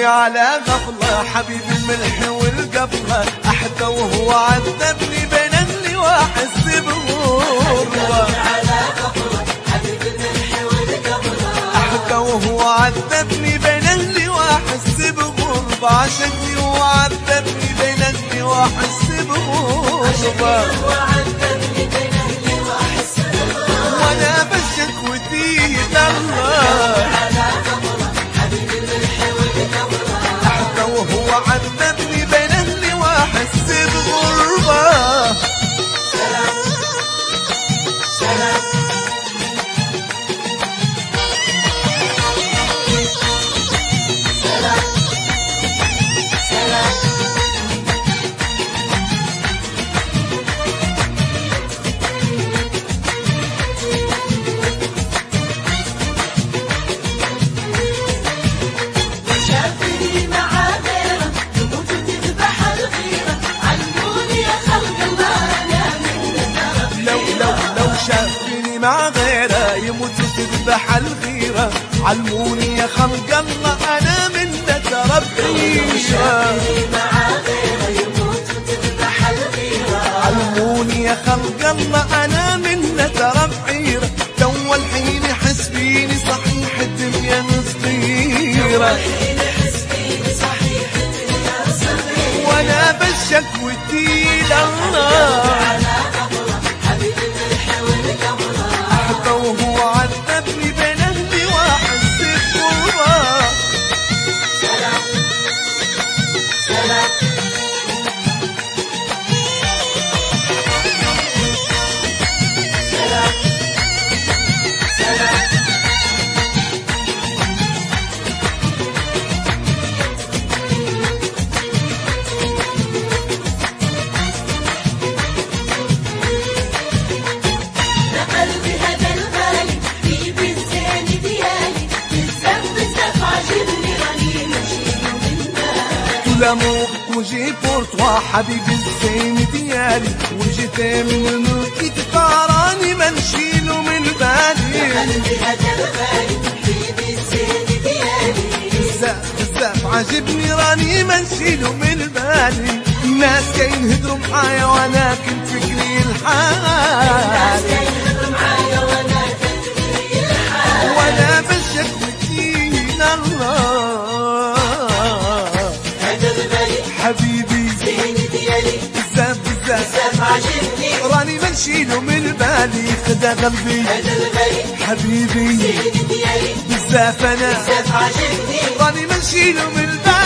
على غفلة حبيب الملح والقبلة أحدى وهو عذبني بين اللي واحس بغربة أحدى وهو عذبني بين اللي واحس بغربة عشقني وعذبني بين اللي واحس بغربة وانا بشكوتي لله أحدى وهو عذبني بين اللي واحس بغربة شافني مع غيره يموت وتذبح الغيرة علموني يا خلق الله أنا من ترى بحيرة علموني يا خلق الله أنا من ترى بحيرة تو الحين حسبيني صحيح الدنيا صغيرة وانا بشكوتي لله وهو عذبني بين اهلي واحس بغربة سلام سلام سلام سلام لامور وجي بور توا حبيبي الزين ديالي وجيت من الملك تفاراني ما نشيلو من بالي قلبي هذا الغالي حبيبي الزين ديالي بزاف عجبني راني ما نشيلو من بالي الناس كاين يهدروا معايا وانا كنت فكري الحال وانا بشكوتي لله حبيبي زين ديالي بزاف عجبني راني ما نشيلو من بالي خدا قلبي هذا الغالي حبيبي زين ديالي بزاف عجبني راني ما نشيلو من بالي